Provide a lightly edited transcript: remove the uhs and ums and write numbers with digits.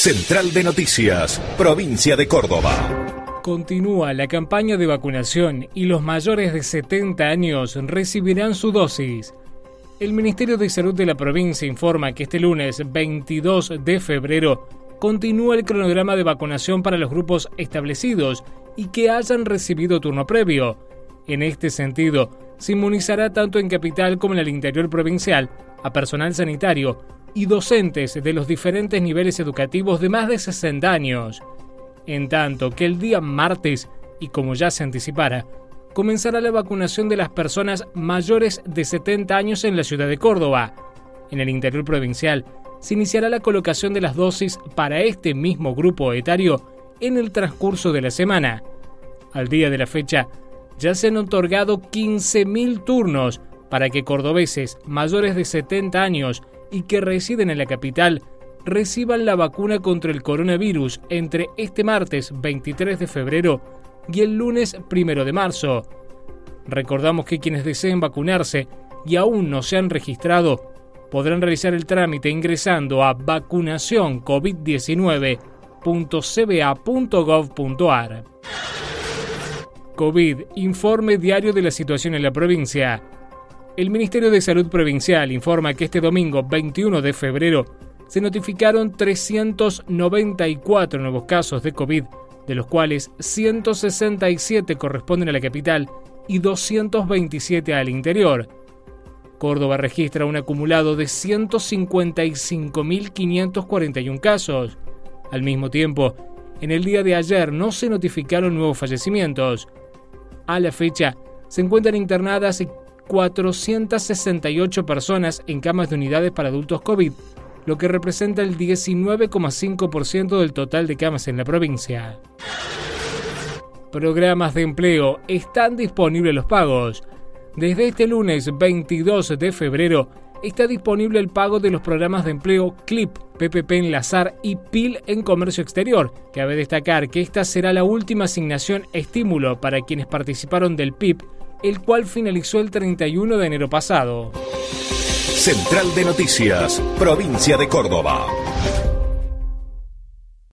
Central de Noticias, Provincia de Córdoba. Continúa la campaña de vacunación y los mayores de 70 años recibirán su dosis. El Ministerio de Salud de la provincia informa que este lunes 22 de febrero continúa el cronograma de vacunación para los grupos establecidos y que hayan recibido turno previo. En este sentido, se inmunizará tanto en capital como en el interior provincial a personal sanitario y docentes de los diferentes niveles educativos de más de 60 años. En tanto que el día martes, y como ya se anticipara, comenzará la vacunación de las personas mayores de 70 años en la ciudad de Córdoba. En el interior provincial, se iniciará la colocación de las dosis para este mismo grupo etario en el transcurso de la semana. Al día de la fecha, ya se han otorgado 15.000 turnos para que cordobeses mayores de 70 años y que residen en la capital reciban la vacuna contra el coronavirus entre este martes 23 de febrero y el lunes 1 de marzo. Recordamos que quienes deseen vacunarse y aún no se han registrado podrán realizar el trámite ingresando a vacunacioncovid19.cba.gov.ar. COVID, informe diario de la situación en la provincia. El Ministerio de Salud Provincial informa que este domingo 21 de febrero se notificaron 394 nuevos casos de COVID, de los cuales 167 corresponden a la capital y 227 al interior. Córdoba registra un acumulado de 155.541 casos. Al mismo tiempo, en el día de ayer no se notificaron nuevos fallecimientos. A la fecha, se encuentran internadas 468 personas en camas de unidades para adultos COVID, lo que representa el 19,5% del total de camas en la provincia. Programas de empleo. Están disponibles los pagos. Desde este lunes 22 de febrero está disponible el pago de los programas de empleo CLIP, PPP Enlazar y PIL en comercio exterior. Cabe destacar que esta será la última asignación estímulo para quienes participaron del PIP, el cual finalizó el 31 de enero pasado. Central de Noticias, Provincia de Córdoba.